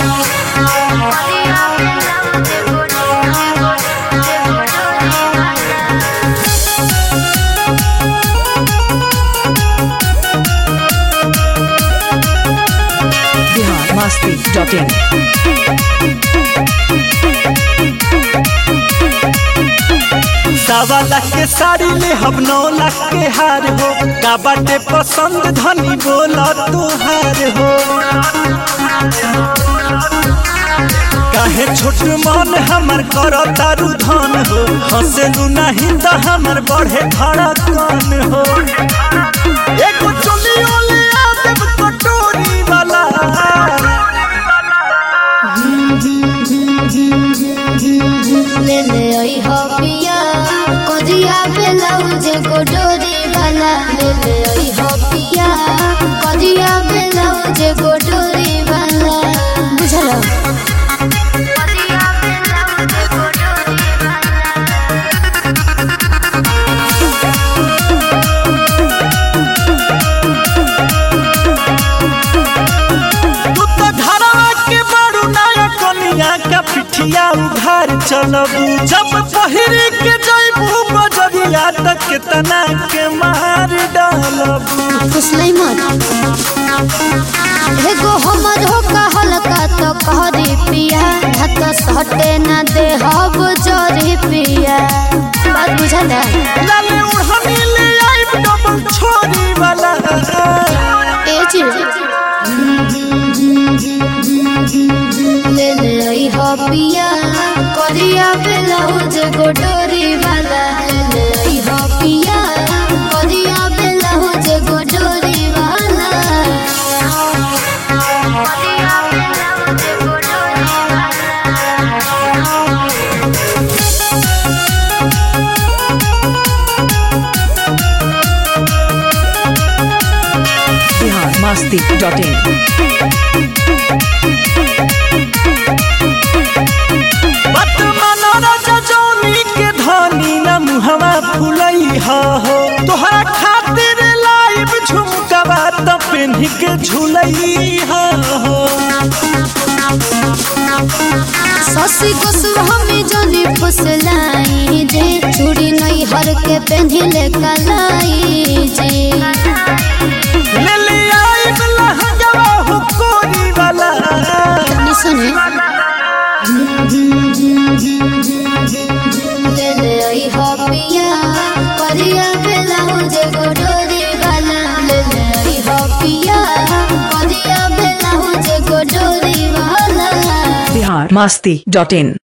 biharmasti.in सवा लाख के साड़ी ले हम 9 लाख के हार हो का बाटे पसंद धनी बोला तुहार हो काहे छोट मन हमर करो तारू धन हो हंसेलू नहीं तो हमर बढ़े धड़कन हो एक चुलियो ले आ देब कटोरी वाला ले ले आई हो पिया कदिया ब्लाउज गोडोरी वाला ले ले आई हो पिया कदिया ब्लाउज गोडोरी वाला बुझलो कदिया ब्लाउज गोडोरी तू तो धरा के बड़ू नया कनिया का पिठिया उघार चलबू जब पहिरी के जइबू बजरिया तक केतना के मार डालबू फुसलाई मत एगो हमर हो कहल का तो कहरी पिया हाथ सटे ना दे हब जरी पिया बात बुझल लाले उड़हनी ले आइब डबल छोरी वाला ए जी ले ले आई हो पिया करिया ब्लाउज गोडोरी वाला ले ले आई हो पिया करिया ब्लाउज गोडोरी वाला करिया ब्लाउज गोडोरी biharmasti.in बात मानो राजा जौनी के धनी न मुहवा फुलई हो तोहरा खातिर लाइब झुमकवा त पेन्ही के झुलई हो ससी गोसुहा में जनी फुसलाई जे चूड़ी नहीं हर के पेन्हिले कलाई जे ले ले आइब लहंगवा हो कोरी वाला तनी सुने ले ले आई हो पिया करिया ब्लाउज गोडोरी वाला ले ले आई हो पिया करिया ब्लाउज गोडोरी वाला biharmasti.in